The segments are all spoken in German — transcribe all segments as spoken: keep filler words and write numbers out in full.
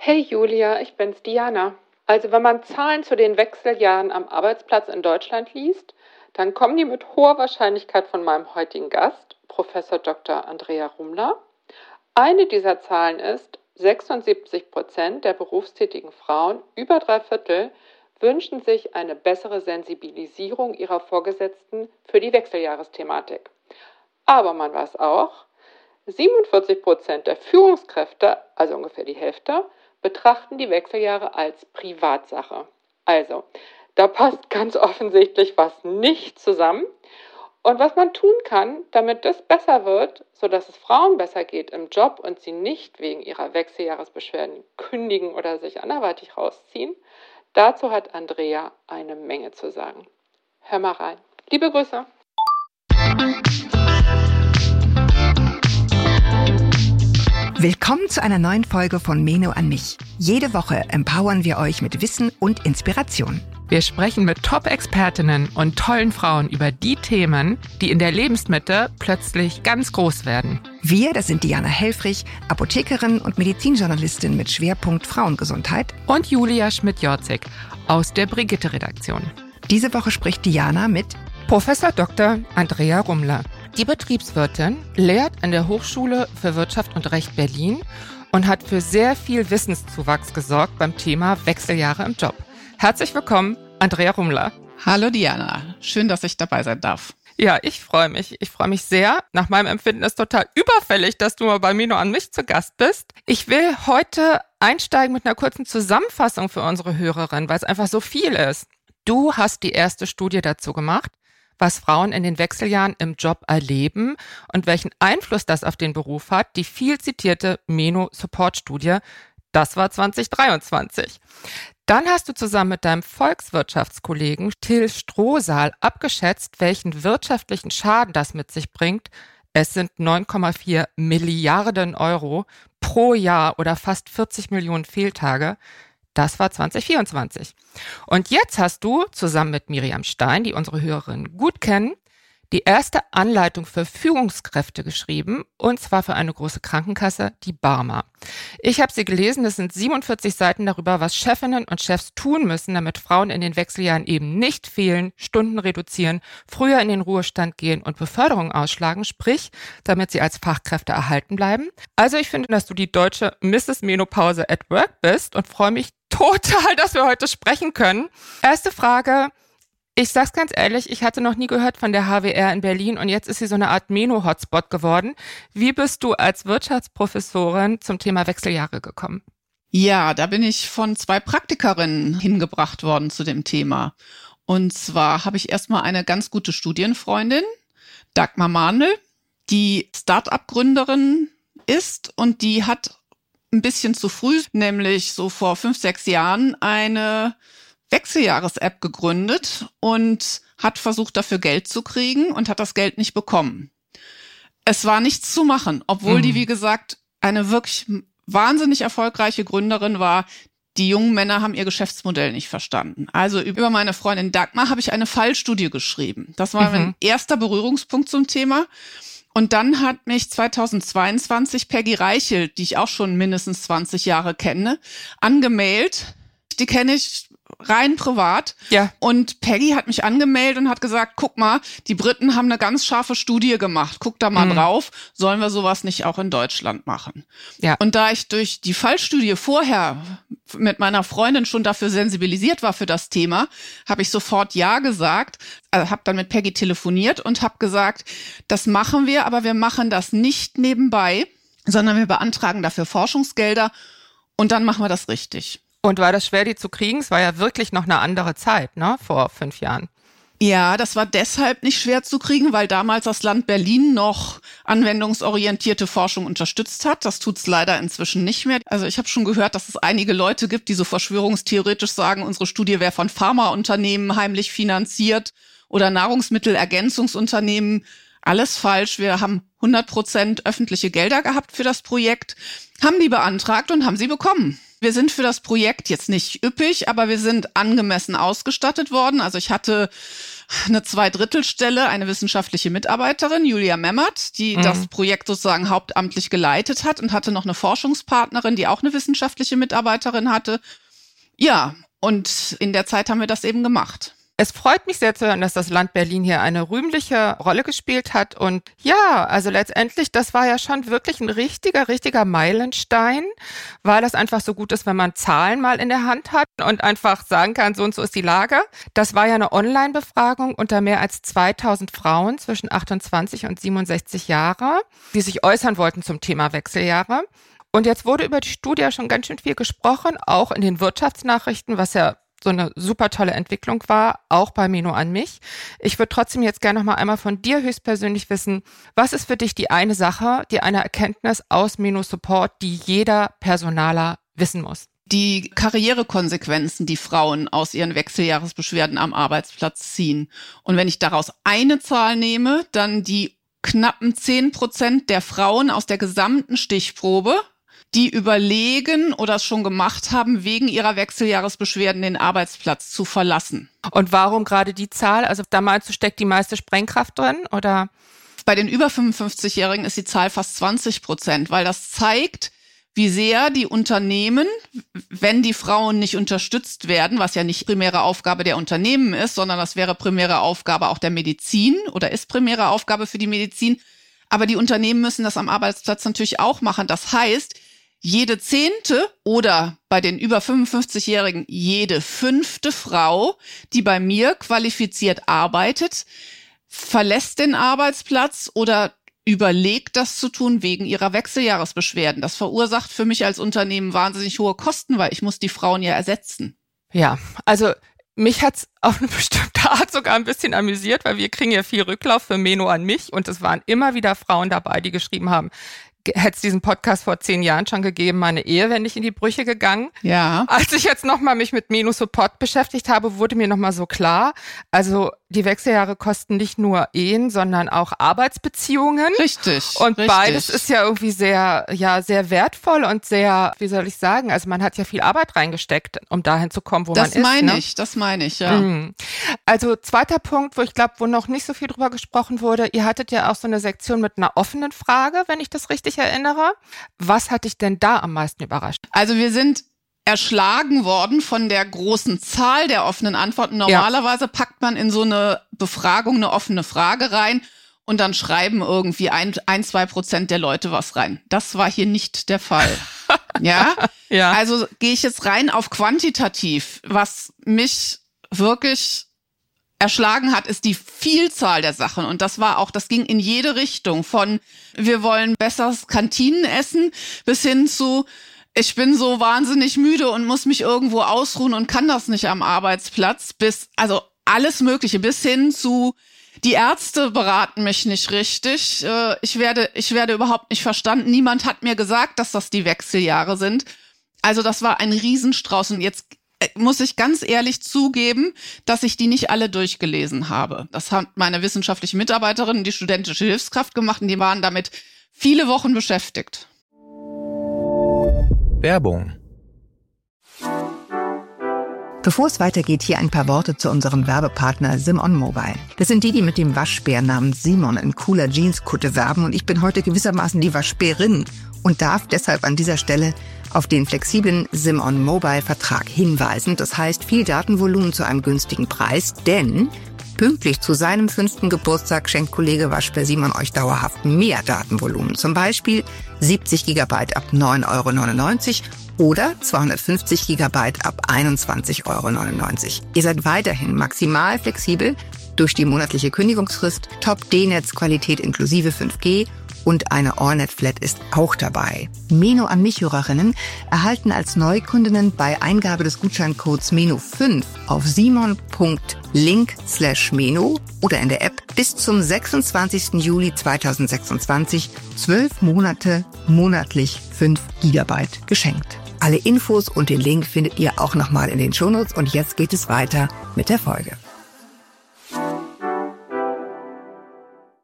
Hey Julia, ich bin's Diana. Also wenn man Zahlen zu den Wechseljahren am Arbeitsplatz in Deutschland liest, dann kommen die mit hoher Wahrscheinlichkeit von meinem heutigen Gast, Professor Doktor Andrea Rumler. Eine dieser Zahlen ist, sechsundsiebzig Prozent der berufstätigen Frauen, über drei Viertel, wünschen sich eine bessere Sensibilisierung ihrer Vorgesetzten für die Wechseljahresthematik. Aber man weiß auch, siebenundvierzig Prozent der Führungskräfte, also ungefähr die Hälfte, betrachten die Wechseljahre als Privatsache. Also, da passt ganz offensichtlich was nicht zusammen. Und was man tun kann, damit das besser wird, sodass es Frauen besser geht im Job und sie nicht wegen ihrer Wechseljahresbeschwerden kündigen oder sich anderweitig rausziehen, dazu hat Andrea eine Menge zu sagen. Hör mal rein. Liebe Grüße. Willkommen zu einer neuen Folge von Meno an mich. Jede Woche empowern wir euch mit Wissen und Inspiration. Wir sprechen mit Top-Expertinnen und tollen Frauen über die Themen, die in der Lebensmitte plötzlich ganz groß werden. Wir, das sind Diana Helfrich, Apothekerin und Medizinjournalistin mit Schwerpunkt Frauengesundheit. Und Julia Schmidt-Jorzig aus der Brigitte-Redaktion. Diese Woche spricht Diana mit Professor Doktor Andrea Rumler. Die Betriebswirtin lehrt an der Hochschule für Wirtschaft und Recht Berlin und hat für sehr viel Wissenszuwachs gesorgt beim Thema Wechseljahre im Job. Herzlich willkommen, Andrea Rumler. Hallo Diana, schön, dass ich dabei sein darf. Ja, ich freue mich. Ich freue mich sehr. Nach meinem Empfinden ist total überfällig, dass du mal bei Meno an mich zu Gast bist. Ich will heute einsteigen mit einer kurzen Zusammenfassung für unsere Hörerin, weil es einfach so viel ist. Du hast die erste Studie dazu gemacht, was Frauen in den Wechseljahren im Job erleben und welchen Einfluss das auf den Beruf hat, die viel zitierte Meno-Support-Studie. Das war zwanzig dreiundzwanzig. Dann hast du zusammen mit deinem Volkswirtschaftskollegen Till Strohsahl abgeschätzt, welchen wirtschaftlichen Schaden das mit sich bringt. Es sind neun Komma vier Milliarden Euro pro Jahr oder fast vierzig Millionen Fehltage. Das war zwanzig vierundzwanzig. Und jetzt hast du zusammen mit Miriam Stein, die unsere Hörerinnen gut kennen, die erste Anleitung für Führungskräfte geschrieben, und zwar für eine große Krankenkasse, die Barmer. Ich habe sie gelesen, es sind siebenundvierzig Seiten darüber, was Chefinnen und Chefs tun müssen, damit Frauen in den Wechseljahren eben nicht fehlen, Stunden reduzieren, früher in den Ruhestand gehen und Beförderung ausschlagen, sprich, damit sie als Fachkräfte erhalten bleiben. Also ich finde, dass du die deutsche Misses Menopause at Work bist und freue mich total, dass wir heute sprechen können. Erste Frage. Ich sag's ganz ehrlich, ich hatte noch nie gehört von der H W R in Berlin und jetzt ist sie so eine Art Meno-Hotspot geworden. Wie bist du als Wirtschaftsprofessorin zum Thema Wechseljahre gekommen? Ja, da bin ich von zwei Praktikerinnen hingebracht worden zu dem Thema. Und zwar habe ich erstmal eine ganz gute Studienfreundin, Dagmar Mahnl, die Start-up-Gründerin ist und die hat ein bisschen zu früh, nämlich so vor fünf, sechs Jahren, eine Wechseljahres-App gegründet und hat versucht, dafür Geld zu kriegen und hat das Geld nicht bekommen. Es war nichts zu machen, obwohl mhm. die, wie gesagt, eine wirklich wahnsinnig erfolgreiche Gründerin war. Die jungen Männer haben ihr Geschäftsmodell nicht verstanden. Also über meine Freundin Dagmar habe ich eine Fallstudie geschrieben. Das war mhm. mein erster Berührungspunkt zum Thema. Und dann hat mich zweitausendzweiundzwanzig Peggy Reichelt, die ich auch schon mindestens zwanzig Jahre kenne, angemeldet. Die kenne ich rein privat. Ja. Und Peggy hat mich angemeldet und hat gesagt, guck mal, die Briten haben eine ganz scharfe Studie gemacht. Guck da mal mhm. drauf. Sollen wir sowas nicht auch in Deutschland machen? Ja. Und da ich durch die Fallstudie vorher mit meiner Freundin schon dafür sensibilisiert war für das Thema, habe ich sofort Ja gesagt. Also habe dann mit Peggy telefoniert und habe gesagt, das machen wir, aber wir machen das nicht nebenbei, sondern wir beantragen dafür Forschungsgelder und dann machen wir das richtig. Und war das schwer, die zu kriegen? Es war ja wirklich noch eine andere Zeit, ne, vor fünf Jahren. Ja, das war deshalb nicht schwer zu kriegen, weil damals das Land Berlin noch anwendungsorientierte Forschung unterstützt hat. Das tut's leider inzwischen nicht mehr. Also ich habe schon gehört, dass es einige Leute gibt, die so verschwörungstheoretisch sagen, unsere Studie wäre von Pharmaunternehmen heimlich finanziert oder Nahrungsmittelergänzungsunternehmen. Alles falsch. Wir haben hundert Prozent öffentliche Gelder gehabt für das Projekt, haben die beantragt und haben sie bekommen. Wir sind für das Projekt jetzt nicht üppig, aber wir sind angemessen ausgestattet worden. Also ich hatte eine Zweidrittelstelle, eine wissenschaftliche Mitarbeiterin, Julia Memmert, die mhm. das Projekt sozusagen hauptamtlich geleitet hat und hatte noch eine Forschungspartnerin, die auch eine wissenschaftliche Mitarbeiterin hatte. Ja, und in der Zeit haben wir das eben gemacht. Es freut mich sehr zu hören, dass das Land Berlin hier eine rühmliche Rolle gespielt hat. Und ja, also letztendlich, das war ja schon wirklich ein richtiger, richtiger Meilenstein, weil das einfach so gut ist, wenn man Zahlen mal in der Hand hat und einfach sagen kann, so und so ist die Lage. Das war ja eine Online-Befragung unter mehr als zweitausend Frauen zwischen achtundzwanzig und siebenundsechzig Jahre, die sich äußern wollten zum Thema Wechseljahre. Und jetzt wurde über die Studie ja schon ganz schön viel gesprochen, auch in den Wirtschaftsnachrichten, was ja so eine super tolle Entwicklung war, auch bei Meno an mich. Ich würde trotzdem jetzt gerne noch mal einmal von dir höchstpersönlich wissen, was ist für dich die eine Sache, die eine Erkenntnis aus Meno Support, die jeder Personaler wissen muss? Die Karrierekonsequenzen, die Frauen aus ihren Wechseljahresbeschwerden am Arbeitsplatz ziehen. Und wenn ich daraus eine Zahl nehme, dann die knappen zehn Prozent der Frauen aus der gesamten Stichprobe, die überlegen oder es schon gemacht haben, wegen ihrer Wechseljahresbeschwerden den Arbeitsplatz zu verlassen. Und warum gerade die Zahl? Also da meinst du, steckt die meiste Sprengkraft drin, oder? Bei den über fünfundfünfzig-Jährigen ist die Zahl fast zwanzig Prozent, weil das zeigt, wie sehr die Unternehmen, wenn die Frauen nicht unterstützt werden, was ja nicht primäre Aufgabe der Unternehmen ist, sondern das wäre primäre Aufgabe auch der Medizin oder ist primäre Aufgabe für die Medizin. Aber die Unternehmen müssen das am Arbeitsplatz natürlich auch machen. Das heißt, jede zehnte oder bei den über fünfundfünfzig-Jährigen jede fünfte Frau, die bei mir qualifiziert arbeitet, verlässt den Arbeitsplatz oder überlegt, das zu tun wegen ihrer Wechseljahresbeschwerden. Das verursacht für mich als Unternehmen wahnsinnig hohe Kosten, weil ich muss die Frauen ja ersetzen. Ja, also mich hat's auf eine bestimmte Art sogar ein bisschen amüsiert, weil wir kriegen ja viel Rücklauf für Meno an mich und es waren immer wieder Frauen dabei, die geschrieben haben, hätte es diesen Podcast vor zehn Jahren schon gegeben, meine Ehe wäre nicht in die Brüche gegangen. Ja. Als ich jetzt nochmal mich mit Meno Support beschäftigt habe, wurde mir nochmal so klar, also die Wechseljahre kosten nicht nur Ehen, sondern auch Arbeitsbeziehungen. Richtig. Und richtig. beides ist ja irgendwie sehr, ja, sehr wertvoll und sehr, wie soll ich sagen, also man hat ja viel Arbeit reingesteckt, um dahin zu kommen, wo das man ist. Das meine ne? ich, das meine ich, ja. Mhm. Also zweiter Punkt, wo ich glaube, wo noch nicht so viel drüber gesprochen wurde, ihr hattet ja auch so eine Sektion mit einer offenen Frage, wenn ich das richtig erinnere. Was hat dich denn da am meisten überrascht? Also wir sind erschlagen worden von der großen Zahl der offenen Antworten. Normalerweise ja. packt man in so eine Befragung eine offene Frage rein und dann schreiben irgendwie ein, ein, zwei Prozent der Leute was rein. Das war hier nicht der Fall. ja? ja. Also gehe ich jetzt rein auf quantitativ. Was mich wirklich erschlagen hat, ist die Vielzahl der Sachen. Und das war auch, das ging in jede Richtung. Von wir wollen besseres Kantinenessen bis hin zu ich bin so wahnsinnig müde und muss mich irgendwo ausruhen und kann das nicht am Arbeitsplatz, bis, also alles Mögliche, bis hin zu, die Ärzte beraten mich nicht richtig, ich werde, ich werde überhaupt nicht verstanden, niemand hat mir gesagt, dass das die Wechseljahre sind. Also das war ein Riesenstrauß und jetzt muss ich ganz ehrlich zugeben, dass ich die nicht alle durchgelesen habe. Das hat meine wissenschaftliche Mitarbeiterin, die studentische Hilfskraft gemacht und die waren damit viele Wochen beschäftigt. Werbung. Bevor es weitergeht, hier ein paar Worte zu unserem Werbepartner Simon Mobile. Das sind die, die mit dem Waschbär namens Simon in cooler Jeanskutte werben und ich bin heute gewissermaßen die Waschbärin und darf deshalb an dieser Stelle auf den flexiblen Simon Mobile Vertrag hinweisen. Das heißt, viel Datenvolumen zu einem günstigen Preis, denn pünktlich zu seinem fünften Geburtstag schenkt Kollege Waschbär Simon euch dauerhaft mehr Datenvolumen. Zum Beispiel siebzig Gigabyte ab neun Euro neunundneunzig oder zweihundertfünfzig Gigabyte ab einundzwanzig Euro neunundneunzig. Ihr seid weiterhin maximal flexibel durch die monatliche Kündigungsfrist, Top-D-Netz-Qualität inklusive fünf G und eine AllNet-Flat ist auch dabei. Meno an mich Hörerinnen erhalten als Neukundinnen bei Eingabe des Gutscheincodes Meno fünf auf simon.link slash Meno oder in der App bis zum sechsundzwanzigsten Juli zweitausendsechsundzwanzig zwölf Monate monatlich fünf Gigabyte geschenkt. Alle Infos und den Link findet ihr auch nochmal in den Shownotes und jetzt geht es weiter mit der Folge.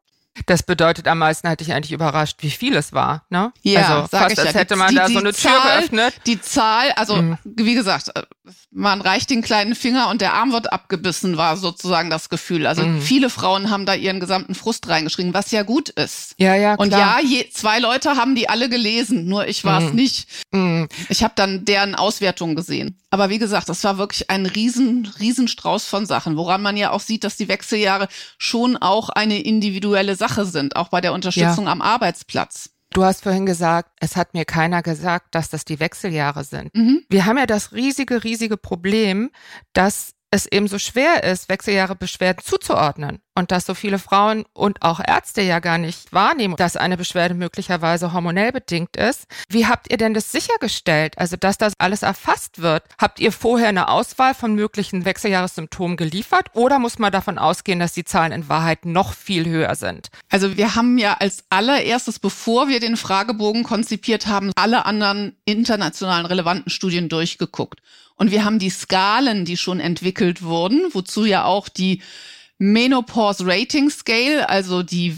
Das bedeutet, am meisten hatte ich eigentlich überrascht, wie viel es war, ne? Ja, also sag fast ich als ja. hätte Die- man die- da die so eine Zahl, Tür geöffnet. Die Zahl, also Mhm. wie gesagt, man reicht den kleinen Finger und der Arm wird abgebissen, war sozusagen das Gefühl. Also Mhm. viele Frauen haben da ihren gesamten Frust reingeschrieben, was ja gut ist. Ja, ja, Und klar. ja, je, zwei Leute haben die alle gelesen, nur ich war es Mhm. nicht. Mhm. Ich habe dann deren Auswertung gesehen. Aber wie gesagt, das war wirklich ein riesen, riesen Strauß von Sachen, woran man ja auch sieht, dass die Wechseljahre schon auch eine individuelle Sache sind, auch bei der Unterstützung am Arbeitsplatz. Du hast vorhin gesagt, es hat mir keiner gesagt, dass das die Wechseljahre sind. Mhm. Wir haben ja das riesige, riesige Problem, dass es eben so schwer ist, Wechseljahre-Beschwerden zuzuordnen und dass so viele Frauen und auch Ärzte ja gar nicht wahrnehmen, dass eine Beschwerde möglicherweise hormonell bedingt ist. Wie habt ihr denn das sichergestellt, also dass das alles erfasst wird? Habt ihr vorher eine Auswahl von möglichen Wechseljahressymptomen geliefert oder muss man davon ausgehen, dass die Zahlen in Wahrheit noch viel höher sind? Also wir haben ja als allererstes, bevor wir den Fragebogen konzipiert haben, alle anderen internationalen relevanten Studien durchgeguckt. Und wir haben die Skalen, die schon entwickelt wurden, wozu ja auch die Menopause Rating Scale, also die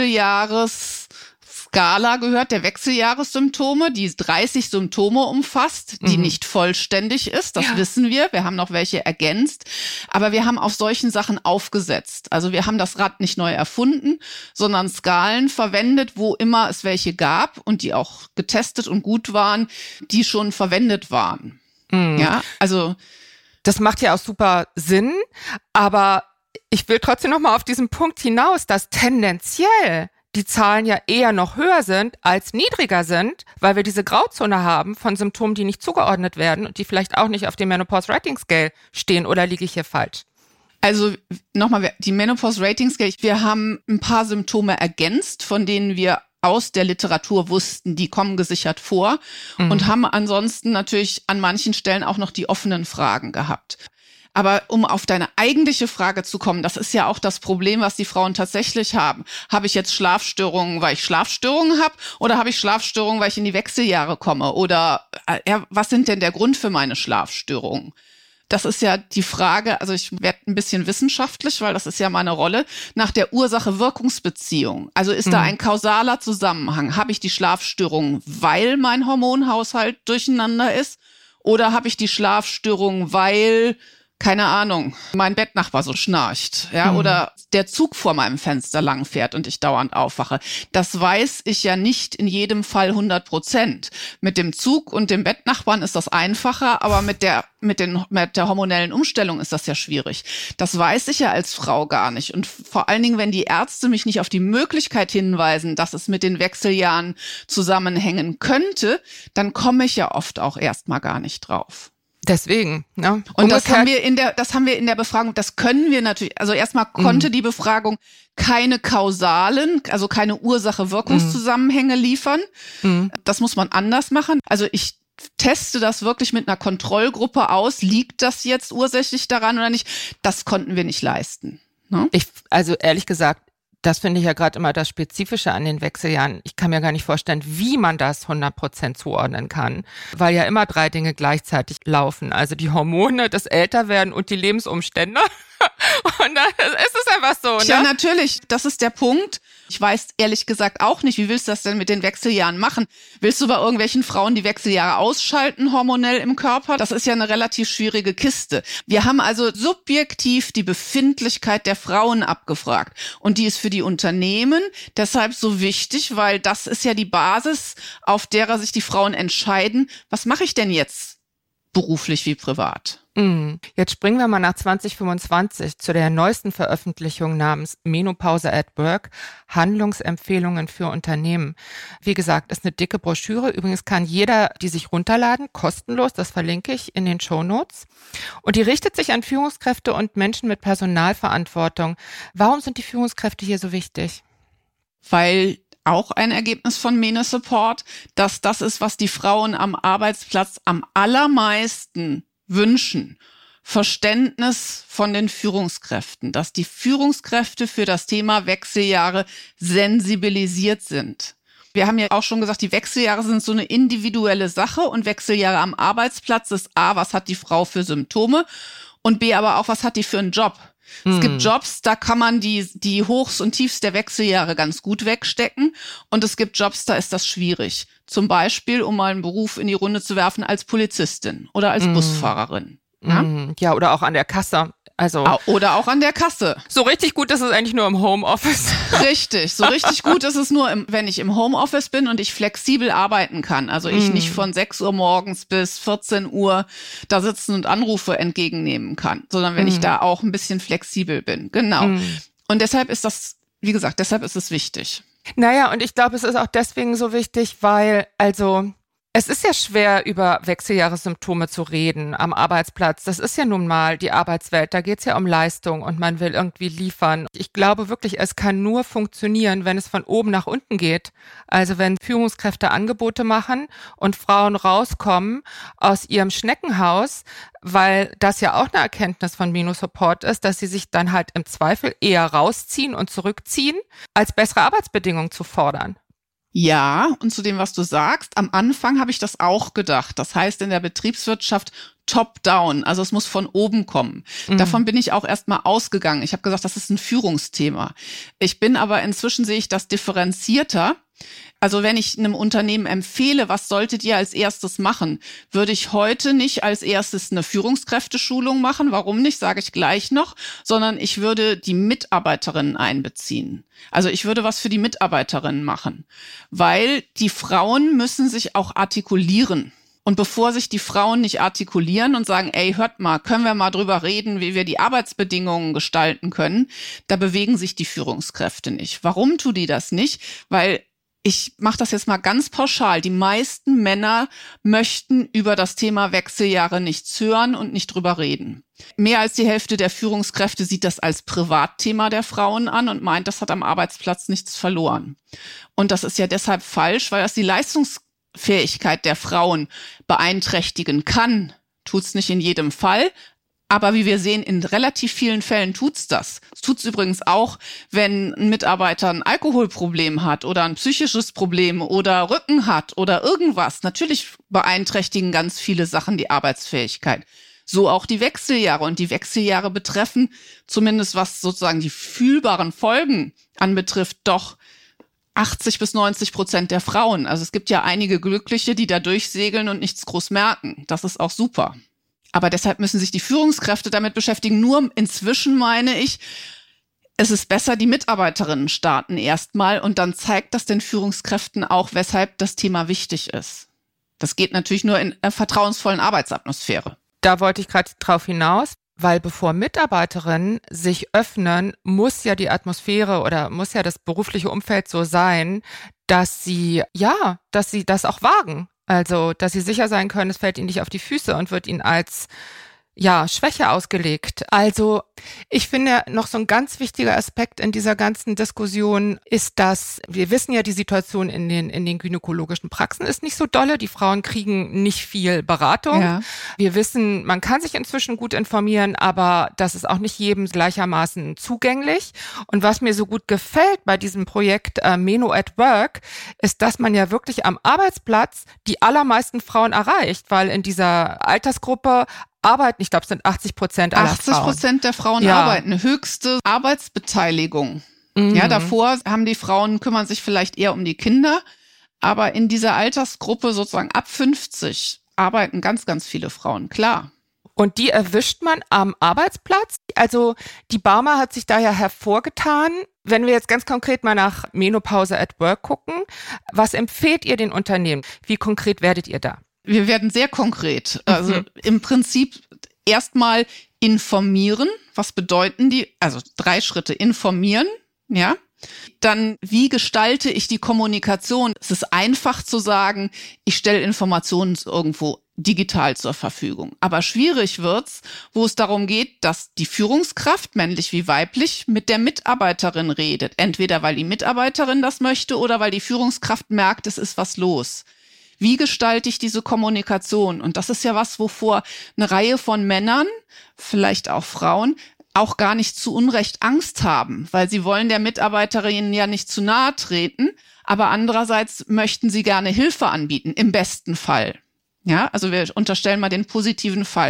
Wechseljahresskala gehört, der Wechseljahressymptome, die dreißig Symptome umfasst, die Mhm. nicht vollständig ist, das Ja. wissen wir. Wir haben noch welche ergänzt, aber wir haben auf solchen Sachen aufgesetzt. Also wir haben das Rad nicht neu erfunden, sondern Skalen verwendet, wo immer es welche gab und die auch getestet und gut waren, die schon verwendet waren. Mhm. Ja, also Das macht ja auch super Sinn, aber ich will trotzdem noch mal auf diesen Punkt hinaus, dass tendenziell die Zahlen ja eher noch höher sind als niedriger sind, weil wir diese Grauzone haben von Symptomen, die nicht zugeordnet werden und die vielleicht auch nicht auf dem Menopause Rating Scale stehen, oder liege ich hier falsch? Also nochmal, die Menopause Rating Scale, wir haben ein paar Symptome ergänzt, von denen wir aus der Literatur wussten, die kommen gesichert vor Mhm. und haben ansonsten natürlich an manchen Stellen auch noch die offenen Fragen gehabt. Aber um auf deine eigentliche Frage zu kommen, das ist ja auch das Problem, was die Frauen tatsächlich haben. Habe ich jetzt Schlafstörungen, weil ich Schlafstörungen habe, oder habe ich Schlafstörungen, weil ich in die Wechseljahre komme? Oder äh, ja, was sind denn der Grund für meine Schlafstörungen? Das ist ja die Frage, also ich werde ein bisschen wissenschaftlich, weil das ist ja meine Rolle, nach der Ursache-Wirkungsbeziehung. Also ist da Mhm. ein kausaler Zusammenhang? Habe ich die Schlafstörung, weil mein Hormonhaushalt durcheinander ist? Oder habe ich die Schlafstörung, weil, keine Ahnung, mein Bettnachbar so schnarcht, ja, Mhm. oder der Zug vor meinem Fenster lang fährt und ich dauernd aufwache? Das weiß ich ja nicht in jedem Fall hundert Prozent. Mit dem Zug und dem Bettnachbarn ist das einfacher, aber mit der, mit den, mit der hormonellen Umstellung ist das ja schwierig. Das weiß ich ja als Frau gar nicht. Und vor allen Dingen, wenn die Ärzte mich nicht auf die Möglichkeit hinweisen, dass es mit den Wechseljahren zusammenhängen könnte, dann komme ich ja oft auch erstmal gar nicht drauf. Deswegen, ne? Und das Umgekehrt- haben wir in der, das haben wir in der Befragung, das können wir natürlich, also erstmal konnte die Befragung keine kausalen, also keine Ursache-Wirkungszusammenhänge liefern. Mhm. Das muss man anders machen. Also ich teste das wirklich mit einer Kontrollgruppe aus. Liegt das jetzt ursächlich daran oder nicht? Das konnten wir nicht leisten. Ne? Ich, also ehrlich gesagt, das finde ich ja gerade immer das Spezifische an den Wechseljahren. Ich kann mir gar nicht vorstellen, wie man das hundert Prozent zuordnen kann, weil ja immer drei Dinge gleichzeitig laufen. Also die Hormone, das Älterwerden und die Lebensumstände. Und dann ist es einfach so, ne? Ja, natürlich. Das ist der Punkt. Ich weiß ehrlich gesagt auch nicht, wie willst du das denn mit den Wechseljahren machen? Willst du bei irgendwelchen Frauen die Wechseljahre ausschalten, hormonell im Körper? Das ist ja eine relativ schwierige Kiste. Wir haben also subjektiv die Befindlichkeit der Frauen abgefragt. Und die ist für die Unternehmen deshalb so wichtig, weil das ist ja die Basis, auf derer sich die Frauen entscheiden, was mache ich denn jetzt beruflich wie privat? Mm. Jetzt springen wir mal nach zwanzig fünfundzwanzig zu der neuesten Veröffentlichung namens Menopause at Work, Handlungsempfehlungen für Unternehmen. Wie gesagt, ist eine dicke Broschüre. Übrigens kann jeder die sich runterladen, kostenlos. Das verlinke ich in den Shownotes. Und die richtet sich an Führungskräfte und Menschen mit Personalverantwortung. Warum sind die Führungskräfte hier so wichtig? Weil auch ein Ergebnis von Mene Support, dass das ist, was die Frauen am Arbeitsplatz am allermeisten wünschen. Verständnis von den Führungskräften, dass die Führungskräfte für das Thema Wechseljahre sensibilisiert sind. Wir haben ja auch schon gesagt, die Wechseljahre sind so eine individuelle Sache und Wechseljahre am Arbeitsplatz ist A, was hat die Frau für Symptome und B, aber auch, was hat die für einen Job? Es gibt Jobs, da kann man die, die Hochs und Tiefs der Wechseljahre ganz gut wegstecken. Und es gibt Jobs, da ist das schwierig. Zum Beispiel, um mal einen Beruf in die Runde zu werfen, als Polizistin oder als mm. Busfahrerin. Ja? Mm, ja, oder auch an der Kasse. Also Oder auch an der Kasse. So richtig gut ist es eigentlich nur im Homeoffice. Richtig, so richtig gut ist es nur, im, wenn ich im Homeoffice bin und ich flexibel arbeiten kann. Also ich mm. nicht von sechs Uhr morgens bis vierzehn Uhr da sitzen und Anrufe entgegennehmen kann, sondern wenn mm. ich da auch ein bisschen flexibel bin. Genau. Mm. Und deshalb ist das, wie gesagt, deshalb ist es wichtig. Naja, und ich glaube, es ist auch deswegen so wichtig, weil, also es ist ja schwer, über Wechseljahressymptome zu reden am Arbeitsplatz. Das ist ja nun mal die Arbeitswelt. Da geht's ja um Leistung und man will irgendwie liefern. Ich glaube wirklich, es kann nur funktionieren, wenn es von oben nach unten geht. Also wenn Führungskräfte Angebote machen und Frauen rauskommen aus ihrem Schneckenhaus, weil das ja auch eine Erkenntnis von Mino Support ist, dass sie sich dann halt im Zweifel eher rausziehen und zurückziehen, als bessere Arbeitsbedingungen zu fordern. Ja, und zu dem, was du sagst, am Anfang habe ich das auch gedacht. Das heißt in der Betriebswirtschaft top-down, also es muss von oben kommen. Mhm. Davon bin ich auch erstmal ausgegangen. Ich habe gesagt, das ist ein Führungsthema. Ich bin aber inzwischen, sehe ich das differenzierter. Also wenn ich einem Unternehmen empfehle, was solltet ihr als erstes machen, würde ich heute nicht als erstes eine Führungskräfteschulung machen. Warum nicht, sage ich gleich noch, sondern ich würde die Mitarbeiterinnen einbeziehen. Also ich würde was für die Mitarbeiterinnen machen, weil die Frauen müssen sich auch artikulieren. Und bevor sich die Frauen nicht artikulieren und sagen, ey, hört mal, können wir mal drüber reden, wie wir die Arbeitsbedingungen gestalten können, da bewegen sich die Führungskräfte nicht. Warum tun die das nicht? Weil ich mache das jetzt mal ganz pauschal. Die meisten Männer möchten über das Thema Wechseljahre nichts hören und nicht drüber reden. Mehr als die Hälfte der Führungskräfte sieht das als Privatthema der Frauen an und meint, das hat am Arbeitsplatz nichts verloren. Und das ist ja deshalb falsch, weil das die Leistungsfähigkeit der Frauen beeinträchtigen kann. Tut's nicht in jedem Fall. Aber wie wir sehen, in relativ vielen Fällen tut's das. Es tut's übrigens auch, wenn ein Mitarbeiter ein Alkoholproblem hat oder ein psychisches Problem oder Rücken hat oder irgendwas. Natürlich beeinträchtigen ganz viele Sachen die Arbeitsfähigkeit. So auch die Wechseljahre. Und die Wechseljahre betreffen, zumindest was sozusagen die fühlbaren Folgen anbetrifft, doch achtzig bis neunzig Prozent der Frauen. Also es gibt ja einige Glückliche, die da durchsegeln und nichts groß merken. Das ist auch super. Aber deshalb müssen sich die Führungskräfte damit beschäftigen. Nur inzwischen meine ich, es ist besser, die Mitarbeiterinnen starten erstmal und dann zeigt das den Führungskräften auch, weshalb das Thema wichtig ist. Das geht natürlich nur in einer vertrauensvollen Arbeitsatmosphäre. Da wollte ich gerade drauf hinaus, weil bevor Mitarbeiterinnen sich öffnen, muss ja die Atmosphäre oder muss ja das berufliche Umfeld so sein, dass sie, ja, dass sie das auch wagen. Also, dass sie sicher sein können, es fällt ihnen nicht auf die Füße und wird ihnen als, ja, Schwäche ausgelegt. Also, ich finde, noch so ein ganz wichtiger Aspekt in dieser ganzen Diskussion ist, dass wir wissen ja, die Situation in den, in den gynäkologischen Praxen ist nicht so dolle. Die Frauen kriegen nicht viel Beratung. Ja. Wir wissen, man kann sich inzwischen gut informieren, aber das ist auch nicht jedem gleichermaßen zugänglich. Und was mir so gut gefällt bei diesem Projekt äh, Meno at Work, ist, dass man ja wirklich am Arbeitsplatz die allermeisten Frauen erreicht, weil in dieser Altersgruppe arbeiten, ich glaube, es sind achtzig Prozent aller achtzig Frauen. achtzig Prozent der Frauen ja. arbeiten. Höchste Arbeitsbeteiligung. Mhm. Ja, davor haben die Frauen, kümmern sich vielleicht eher um die Kinder. Aber in dieser Altersgruppe sozusagen ab fünfzig arbeiten ganz, ganz viele Frauen, klar. Und die erwischt man am Arbeitsplatz. Also die Barmer hat sich da ja hervorgetan. Wenn wir jetzt ganz konkret mal nach Menopause at Work gucken, was empfehlt ihr den Unternehmen? Wie konkret werdet ihr da? Wir werden sehr konkret. Also mhm. im Prinzip erstmal informieren. Was bedeuten die? Also drei Schritte. Informieren, ja. Dann, wie gestalte ich die Kommunikation? Es ist einfach zu sagen, ich stelle Informationen irgendwo digital zur Verfügung. Aber schwierig wird's, wo es darum geht, dass die Führungskraft, männlich wie weiblich, mit der Mitarbeiterin redet. Entweder weil die Mitarbeiterin das möchte oder weil die Führungskraft merkt, es ist was los. Wie gestalte ich diese Kommunikation? Und das ist ja was, wovor eine Reihe von Männern, vielleicht auch Frauen, auch gar nicht zu Unrecht Angst haben, weil sie wollen der Mitarbeiterin ja nicht zu nahe treten, aber andererseits möchten sie gerne Hilfe anbieten, im besten Fall. Ja, also wir unterstellen mal den positiven Fall.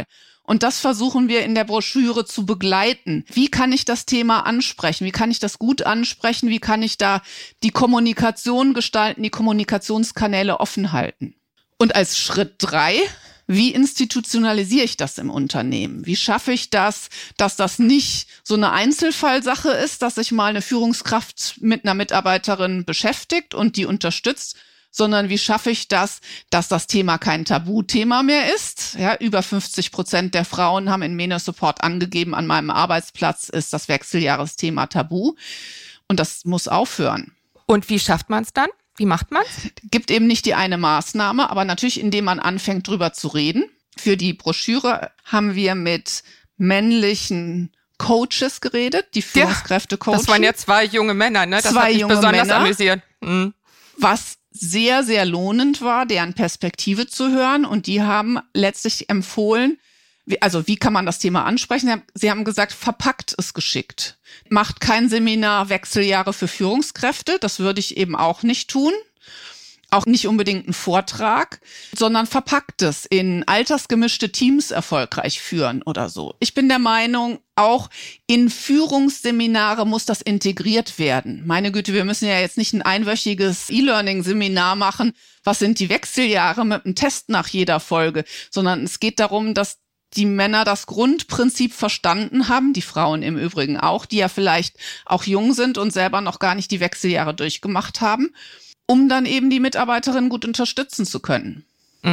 Und das versuchen wir in der Broschüre zu begleiten. Wie kann ich das Thema ansprechen? Wie kann ich das gut ansprechen? Wie kann ich da die Kommunikation gestalten, die Kommunikationskanäle offen halten? Und als Schritt drei, wie institutionalisiere ich das im Unternehmen? Wie schaffe ich das, dass das nicht so eine Einzelfallsache ist, dass sich mal eine Führungskraft mit einer Mitarbeiterin beschäftigt und die unterstützt, sondern wie schaffe ich das, dass das Thema kein Tabuthema mehr ist? Ja, über fünfzig Prozent der Frauen haben in Menosupport angegeben, an meinem Arbeitsplatz ist das Wechseljahresthema tabu. Und das muss aufhören. Und wie schafft man es dann? Wie macht man es? Gibt eben nicht die eine Maßnahme, aber natürlich, indem man anfängt, drüber zu reden. Für die Broschüre haben wir mit männlichen Coaches geredet, die Führungskräfte coachen. Das waren ja zwei junge Männer, ne? Das zwei hat mich junge besonders Männer, amüsiert. Mhm. Was sehr, sehr lohnend war, deren Perspektive zu hören. Und die haben letztlich empfohlen, wie, also wie kann man das Thema ansprechen? Sie haben, sie haben gesagt, verpackt es geschickt. Macht kein Seminar Wechseljahre für Führungskräfte. Das würde ich eben auch nicht tun. Auch nicht unbedingt einen Vortrag, sondern verpackt es in altersgemischte Teams erfolgreich führen oder so. Ich bin der Meinung, auch in Führungsseminare muss das integriert werden. Meine Güte, wir müssen ja jetzt nicht ein einwöchiges E-Learning-Seminar machen. Was sind die Wechseljahre mit einem Test nach jeder Folge? Sondern es geht darum, dass die Männer das Grundprinzip verstanden haben, die Frauen im Übrigen auch, die ja vielleicht auch jung sind und selber noch gar nicht die Wechseljahre durchgemacht haben, um dann eben die Mitarbeiterinnen gut unterstützen zu können.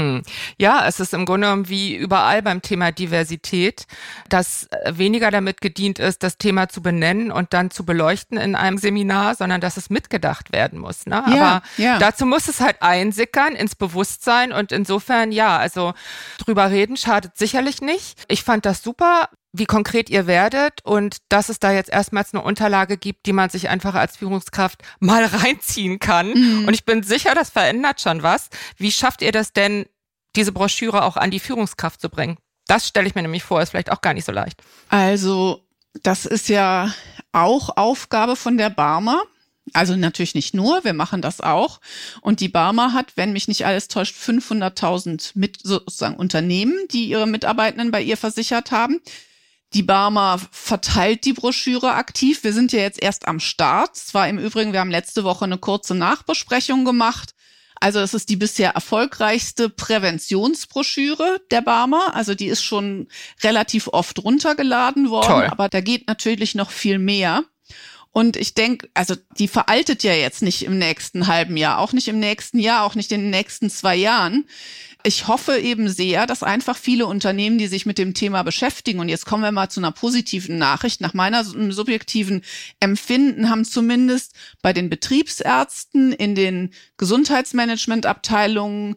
Ja, es ist im Grunde genommen wie überall beim Thema Diversität, dass weniger damit gedient ist, das Thema zu benennen und dann zu beleuchten in einem Seminar, sondern dass es mitgedacht werden muss. Ne? Ja, Aber ja. dazu muss es halt einsickern ins Bewusstsein und insofern, ja, also drüber reden schadet sicherlich nicht. Ich fand das super, wie konkret ihr werdet und dass es da jetzt erstmals eine Unterlage gibt, die man sich einfach als Führungskraft mal reinziehen kann. Mhm. Und ich bin sicher, das verändert schon was. Wie schafft ihr das denn, diese Broschüre auch an die Führungskraft zu bringen? Das stelle ich mir nämlich vor, ist vielleicht auch gar nicht so leicht. Also das ist ja auch Aufgabe von der Barmer. Also natürlich nicht nur, wir machen das auch. Und die Barmer hat, wenn mich nicht alles täuscht, fünfhunderttausend mit, sozusagen Unternehmen, die ihre Mitarbeitenden bei ihr versichert haben. Die Barmer verteilt die Broschüre aktiv. Wir sind ja jetzt erst am Start. Es war im Übrigen, wir haben letzte Woche eine kurze Nachbesprechung gemacht. Also es ist die bisher erfolgreichste Präventionsbroschüre der Barmer. Also die ist schon relativ oft runtergeladen worden. Toll. Aber da geht natürlich noch viel mehr. Und ich denke, also die veraltet ja jetzt nicht im nächsten halben Jahr, auch nicht im nächsten Jahr, auch nicht in den nächsten zwei Jahren. Ich hoffe eben sehr, dass einfach viele Unternehmen, die sich mit dem Thema beschäftigen, und jetzt kommen wir mal zu einer positiven Nachricht, nach meiner subjektiven Empfinden haben zumindest bei den Betriebsärzten, in den Gesundheitsmanagementabteilungen,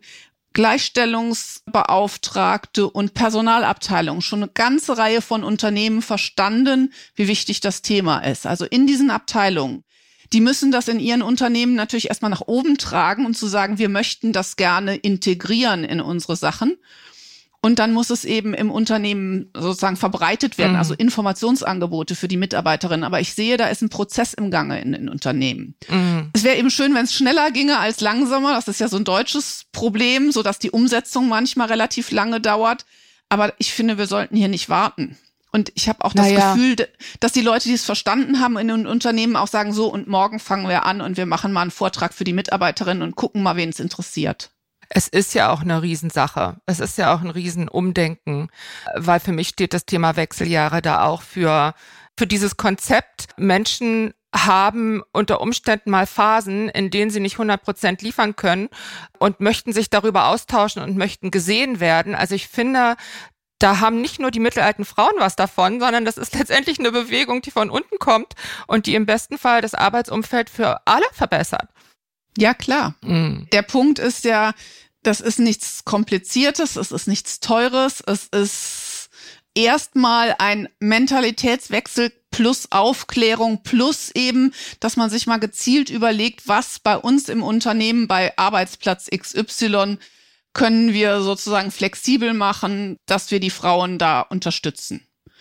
Gleichstellungsbeauftragte und Personalabteilungen schon eine ganze Reihe von Unternehmen verstanden, wie wichtig das Thema ist. Also in diesen Abteilungen. Die müssen das in ihren Unternehmen natürlich erstmal nach oben tragen und zu sagen, wir möchten das gerne integrieren in unsere Sachen. Und dann muss es eben im Unternehmen sozusagen verbreitet werden, mhm. also Informationsangebote für die Mitarbeiterinnen. Aber ich sehe, da ist ein Prozess im Gange in den Unternehmen. Mhm. Es wäre eben schön, wenn es schneller ginge als langsamer. Das ist ja so ein deutsches Problem, so dass die Umsetzung manchmal relativ lange dauert. Aber ich finde, wir sollten hier nicht warten. Und ich habe auch das naja. Gefühl, dass die Leute, die es verstanden haben in den Unternehmen, auch sagen, so und morgen fangen wir an und wir machen mal einen Vortrag für die Mitarbeiterinnen und gucken mal, wen es interessiert. Es ist ja auch eine Riesensache. Es ist ja auch ein Riesenumdenken, weil für mich steht das Thema Wechseljahre da auch für, für dieses Konzept. Menschen haben unter Umständen mal Phasen, in denen sie nicht hundert Prozent liefern können und möchten sich darüber austauschen und möchten gesehen werden. Also ich finde, da haben nicht nur die mittelalten Frauen was davon, sondern das ist letztendlich eine Bewegung, die von unten kommt und die im besten Fall das Arbeitsumfeld für alle verbessert. Ja, klar. Mhm. Der Punkt ist ja, das ist nichts Kompliziertes, es ist nichts Teures, es ist erstmal ein Mentalitätswechsel plus Aufklärung plus eben, dass man sich mal gezielt überlegt, was bei uns im Unternehmen bei Arbeitsplatz X Y können wir sozusagen flexibel machen, dass wir die Frauen da unterstützen.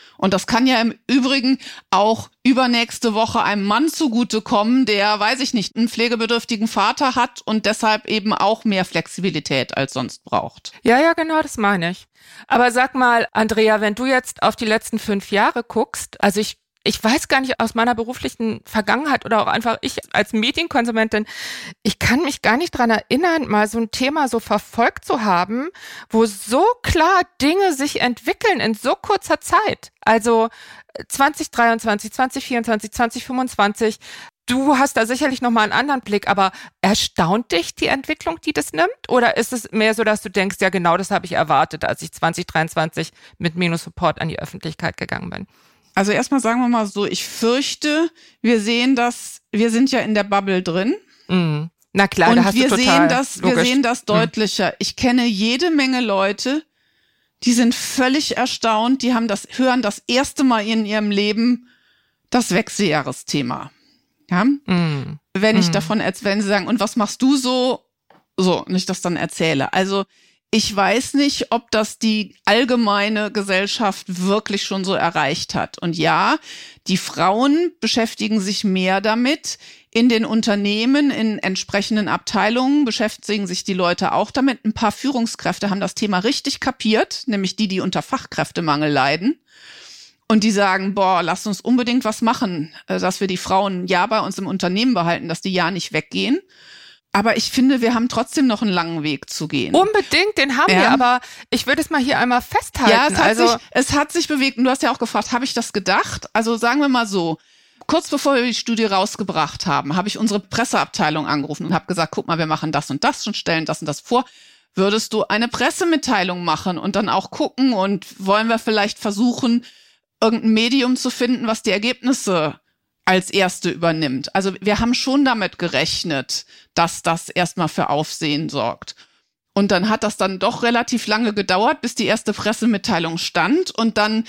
Und das kann ja im Übrigen auch übernächste Woche einem Mann zugutekommen, der, weiß ich nicht, einen pflegebedürftigen Vater hat und deshalb eben auch mehr Flexibilität als sonst braucht. Ja, ja, genau, das meine ich. Aber sag mal, Andrea, wenn du jetzt auf die letzten fünf Jahre guckst, also ich Ich weiß gar nicht aus meiner beruflichen Vergangenheit oder auch einfach ich als Medienkonsumentin, ich kann mich gar nicht dran erinnern, mal so ein Thema so verfolgt zu haben, wo so klar Dinge sich entwickeln in so kurzer Zeit. Also zwanzig dreiundzwanzig, zwanzig vierundzwanzig, zwanzig fünfundzwanzig. Du hast da sicherlich nochmal einen anderen Blick, aber erstaunt dich die Entwicklung, die das nimmt? Oder ist es mehr so, dass du denkst, ja genau das habe ich erwartet, als ich zwanzig dreiundzwanzig mit Meno-Support an die Öffentlichkeit gegangen bin? Also erstmal sagen wir mal so, ich fürchte, wir sehen das, wir sind ja in der Bubble drin. Mm. Na klar, und da hast wir du total sehen das, logisch. wir sehen das deutlicher. Mm. Ich kenne jede Menge Leute, die sind völlig erstaunt, die haben das, hören das erste Mal in ihrem Leben das Wechseljahresthema. Ja? Mm. Wenn ich mm. davon erzähle, wenn sie sagen, und was machst du so? So, und ich das dann erzähle. Also, ich weiß nicht, ob das die allgemeine Gesellschaft wirklich schon so erreicht hat. Und ja, die Frauen beschäftigen sich mehr damit. In den Unternehmen, in entsprechenden Abteilungen beschäftigen sich die Leute auch damit. Ein paar Führungskräfte haben das Thema richtig kapiert, nämlich die, die unter Fachkräftemangel leiden. Und die sagen, boah, lasst uns unbedingt was machen, dass wir die Frauen ja bei uns im Unternehmen behalten, dass die ja nicht weggehen. Aber ich finde, wir haben trotzdem noch einen langen Weg zu gehen. Unbedingt, den haben ja. wir, aber ich würde es mal hier einmal festhalten. Ja, es hat, also sich, es hat sich bewegt und du hast ja auch gefragt, habe ich das gedacht? Also sagen wir mal so, kurz bevor wir die Studie rausgebracht haben, habe ich unsere Presseabteilung angerufen und habe gesagt, guck mal, wir machen das und das und stellen das und das vor. Würdest du eine Pressemitteilung machen und dann auch gucken und wollen wir vielleicht versuchen, irgendein Medium zu finden, was die Ergebnisse als erste übernimmt. Also wir haben schon damit gerechnet, dass das erstmal für Aufsehen sorgt. Und dann hat das dann doch relativ lange gedauert, bis die erste Pressemitteilung stand. Und dann,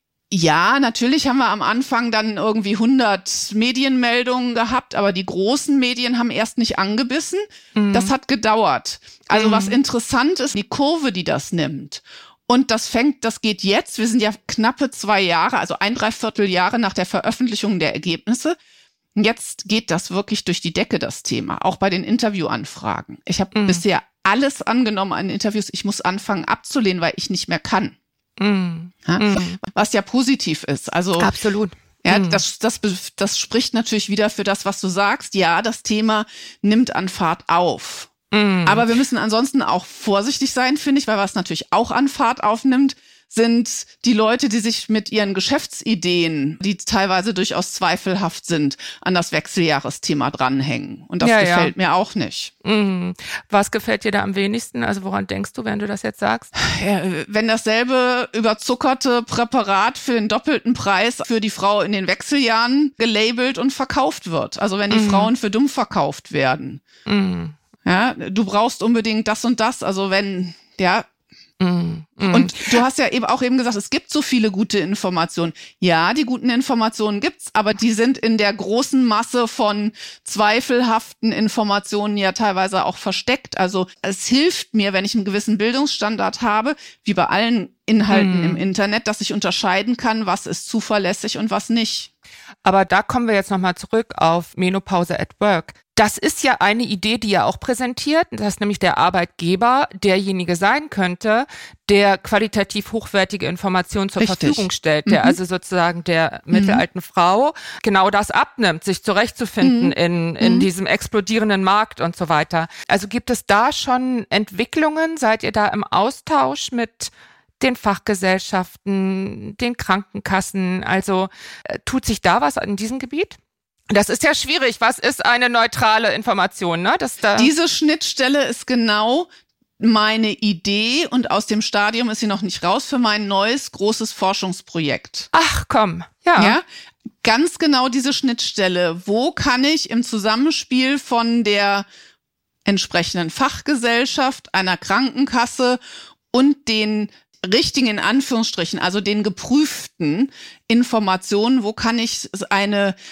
ja, natürlich haben wir am Anfang dann irgendwie hundert Medienmeldungen gehabt, aber die großen Medien haben erst nicht angebissen. Mhm. Das hat gedauert. Also mhm. was interessant ist, die Kurve, die das nimmt. Und das fängt, das geht jetzt, wir sind ja knappe zwei Jahre, also ein Dreivierteljahre nach der Veröffentlichung der Ergebnisse. Jetzt geht das wirklich durch die Decke, das Thema, auch bei den Interviewanfragen. Ich habe mm. bisher alles angenommen an Interviews, ich muss anfangen abzulehnen, weil ich nicht mehr kann. Mm. Ja? Mm. Was ja positiv ist. Also absolut. Ja, mm. das, das, das spricht natürlich wieder für das, was du sagst. Ja, das Thema nimmt an Fahrt auf. Aber wir müssen ansonsten auch vorsichtig sein, finde ich, weil was natürlich auch an Fahrt aufnimmt, sind die Leute, die sich mit ihren Geschäftsideen, die teilweise durchaus zweifelhaft sind, an das Wechseljahresthema dranhängen. Und das ja, gefällt ja. mir auch nicht. Mhm. Was gefällt dir da am wenigsten? Also woran denkst du, wenn du das jetzt sagst? Ja, wenn dasselbe überzuckerte Präparat für den doppelten Preis für die Frau in den Wechseljahren gelabelt und verkauft wird. Also wenn die mhm. Frauen für dumm verkauft werden. Mhm. Ja, du brauchst unbedingt das und das, also wenn, ja. Mm, mm. Und du hast ja eben auch eben gesagt, es gibt so viele gute Informationen. Ja, die guten Informationen gibt's, aber die sind in der großen Masse von zweifelhaften Informationen ja teilweise auch versteckt. Also es hilft mir, wenn ich einen gewissen Bildungsstandard habe, wie bei allen Inhalten mm. im Internet, dass ich unterscheiden kann, was ist zuverlässig und was nicht. Aber da kommen wir jetzt nochmal zurück auf Menopause at Work. Das ist ja eine Idee, die er auch präsentiert, dass nämlich der Arbeitgeber derjenige sein könnte, der qualitativ hochwertige Informationen zur Richtig. Verfügung stellt, der mhm. also sozusagen der mhm. mittelalten Frau genau das abnimmt, sich zurechtzufinden mhm. in, in mhm. diesem explodierenden Markt und so weiter. Also gibt es da schon Entwicklungen? Seid ihr da im Austausch mit den Fachgesellschaften, den Krankenkassen? Also äh, tut sich da was in diesem Gebiet? Das ist ja schwierig. Was ist eine neutrale Information? Ne? Das da Diese Schnittstelle ist genau meine Idee und aus dem Stadium ist sie noch nicht raus für mein neues großes Forschungsprojekt. Ach komm, ja. Ja, ganz genau diese Schnittstelle. Wo kann ich im Zusammenspiel von der entsprechenden Fachgesellschaft, einer Krankenkasse und den richtigen, in Anführungsstrichen, also den geprüften Informationen, wo kann ich eine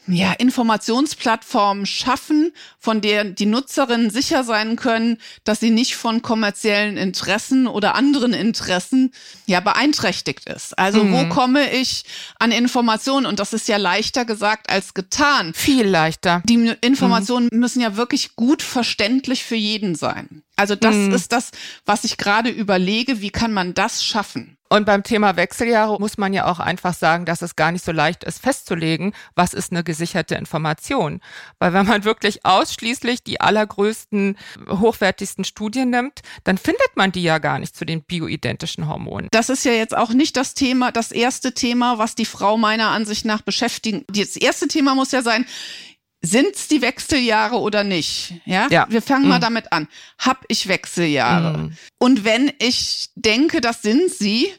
ja, Informationsplattformen schaffen, von der die Nutzerinnen sicher sein können, dass sie nicht von kommerziellen Interessen oder anderen Interessen ja beeinträchtigt ist. Also mhm. wo komme ich an Informationen? Und das ist ja leichter gesagt als getan. Viel leichter. Die Informationen mhm. müssen ja wirklich gut verständlich für jeden sein. Also das mhm. ist das, was ich gerade überlege, wie kann man das schaffen? Und beim Thema Wechseljahre muss man ja auch einfach sagen, dass es gar nicht so leicht ist festzulegen, was ist eine gesicherte Information. Weil wenn man wirklich ausschließlich die allergrößten, hochwertigsten Studien nimmt, dann findet man die ja gar nicht zu den bioidentischen Hormonen. Das ist ja jetzt auch nicht das Thema, das erste Thema, was die Frau meiner Ansicht nach beschäftigen. Das erste Thema muss ja sein, sind's die Wechseljahre oder nicht? Ja, ja. Wir fangen mm. mal damit an. Hab ich Wechseljahre? Mm. Und wenn ich denke, das sind sie,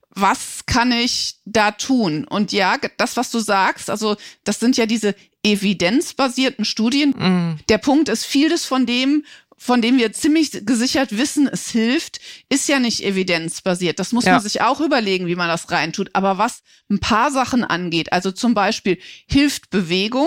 was kann ich da tun? Und ja, das, was du sagst, also das sind ja diese evidenzbasierten Studien. Mm. Der Punkt ist, vieles von dem, von dem wir ziemlich gesichert wissen, es hilft, ist ja nicht evidenzbasiert. Das muss ja. man sich auch überlegen, wie man das reintut. Aber was ein paar Sachen angeht, also zum Beispiel hilft Bewegung,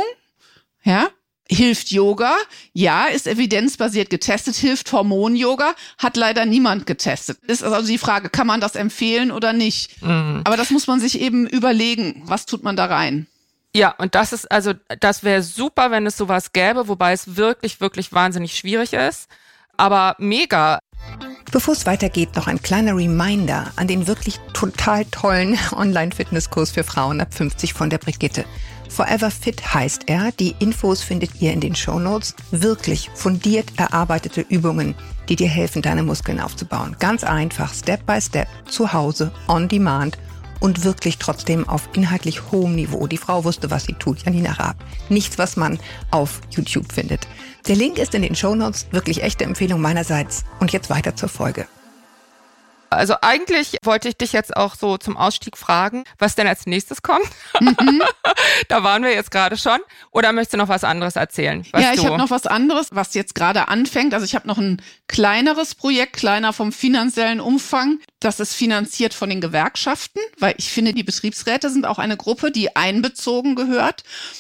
ja, hilft Yoga? Ja, ist evidenzbasiert getestet. Hilft Hormon-Yoga? Hat leider niemand getestet. Ist also die Frage, kann man das empfehlen oder nicht? Mhm. Aber das muss man sich eben überlegen. Was tut man da rein? Ja, und das ist also, das wäre super, wenn es sowas gäbe, wobei es wirklich, wirklich wahnsinnig schwierig ist. Aber mega. Bevor es weitergeht, noch ein kleiner Reminder an den wirklich total tollen Online-Fitnesskurs für Frauen ab fünfzig von der Brigitte. Forever Fit heißt er. Die Infos findet ihr in den Shownotes. Wirklich fundiert erarbeitete Übungen, die dir helfen, deine Muskeln aufzubauen. Ganz einfach, Step by Step, zu Hause, on demand und wirklich trotzdem auf inhaltlich hohem Niveau. Die Frau wusste, was sie tut, Janina Raab. Nichts, was man auf YouTube findet. Der Link ist in den Shownotes. Wirklich echte Empfehlung meinerseits. Und jetzt weiter zur Folge. Also eigentlich wollte ich dich jetzt auch so zum Ausstieg fragen, was denn als nächstes kommt. Mhm. Da waren wir jetzt gerade schon. Oder möchtest du noch was anderes erzählen? Ja, ich habe noch was anderes, was jetzt gerade anfängt. Also ich habe noch ein kleineres Projekt, kleiner vom finanziellen Umfang. Das ist finanziert von den Gewerkschaften, weil ich finde, die Betriebsräte sind auch eine Gruppe, die einbezogen gehört.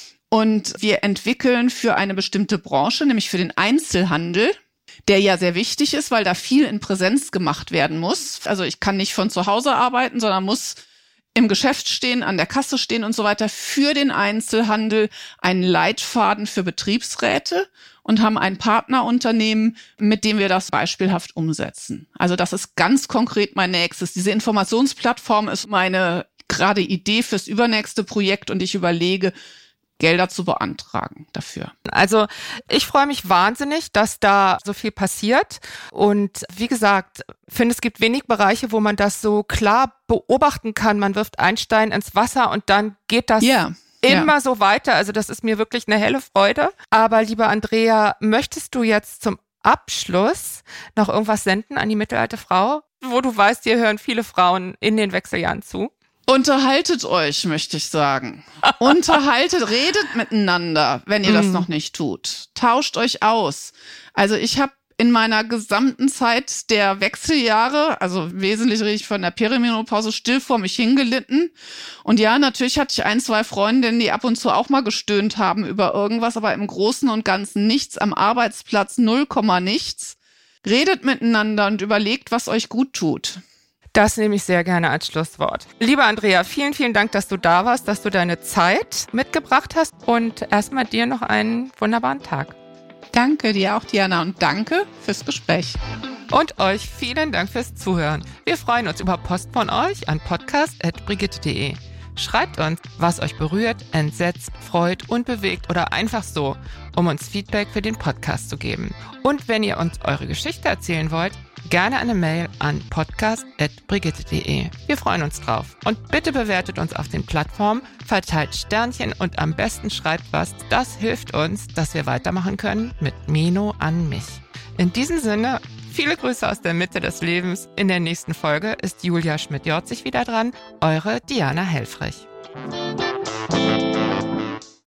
Und wir entwickeln für eine bestimmte Branche, nämlich für den Einzelhandel, der ja sehr wichtig ist, weil da viel in Präsenz gemacht werden muss. Also ich kann nicht von zu Hause arbeiten, sondern muss im Geschäft stehen, an der Kasse stehen und so weiter. Für den Einzelhandel einen Leitfaden für Betriebsräte und haben ein Partnerunternehmen, mit dem wir das beispielhaft umsetzen. Also das ist ganz konkret mein nächstes. Diese Informationsplattform ist meine gerade Idee fürs übernächste Projekt und ich überlege, Gelder zu beantragen dafür. Also ich freue mich wahnsinnig, dass da so viel passiert. Und wie gesagt, finde, es gibt wenig Bereiche, wo man das so klar beobachten kann. Man wirft einen Stein ins Wasser und dann geht das yeah. immer yeah. so weiter. Also das ist mir wirklich eine helle Freude. Aber liebe Andrea, möchtest du jetzt zum Abschluss noch irgendwas senden an die mittelalte Frau, wo du weißt, hier hören viele Frauen in den Wechseljahren zu? Unterhaltet euch, möchte ich sagen. Unterhaltet, redet miteinander, wenn ihr das noch nicht tut. Tauscht euch aus. Also ich habe in meiner gesamten Zeit der Wechseljahre, also wesentlich rede ich von der Perimenopause, still vor mich hingelitten. Und ja, natürlich hatte ich ein, zwei Freundinnen, die ab und zu auch mal gestöhnt haben über irgendwas, aber im Großen und Ganzen nichts, am Arbeitsplatz null Komma nichts. Redet miteinander und überlegt, was euch gut tut. Das nehme ich sehr gerne als Schlusswort. Liebe Andrea, vielen, vielen Dank, dass du da warst, dass du deine Zeit mitgebracht hast und erstmal dir noch einen wunderbaren Tag. Danke dir auch, Diana, und danke fürs Gespräch. Und euch vielen Dank fürs Zuhören. Wir freuen uns über Post von euch an podcast at brigitte punkt de. Schreibt uns, was euch berührt, entsetzt, freut und bewegt oder einfach so, um uns Feedback für den Podcast zu geben. Und wenn ihr uns eure Geschichte erzählen wollt, gerne eine Mail an podcast at brigitte punkt de. Wir freuen uns drauf. Und bitte bewertet uns auf den Plattformen, verteilt Sternchen und am besten schreibt was. Das hilft uns, dass wir weitermachen können mit Mino an mich. In diesem Sinne, viele Grüße aus der Mitte des Lebens. In der nächsten Folge ist Julia Schmidt-Jorzig wieder dran. Eure Diana Helfrich.